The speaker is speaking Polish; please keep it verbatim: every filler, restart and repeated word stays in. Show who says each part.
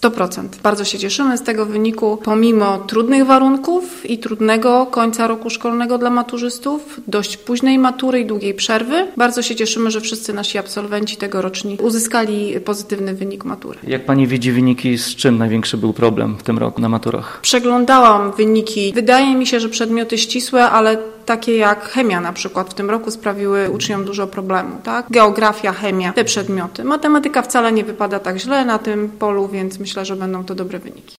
Speaker 1: sto procent. Bardzo się cieszymy z tego wyniku, pomimo trudnych warunków i trudnego końca roku szkolnego dla maturzystów, dość późnej matury i długiej przerwy. Bardzo się cieszymy, że wszyscy nasi absolwenci tegoroczni uzyskali pozytywny wynik matury.
Speaker 2: Jak pani widzi wyniki, z czym największy był problem w tym roku na maturach?
Speaker 1: Przeglądałam wyniki. Wydaje mi się, że przedmioty ścisłe, ale takie jak chemia na przykład w tym roku sprawiły uczniom dużo problemu, tak? Geografia, chemia, te przedmioty. Matematyka wcale nie wypada tak źle na tym polu, więc myślę, że będą to dobre wyniki.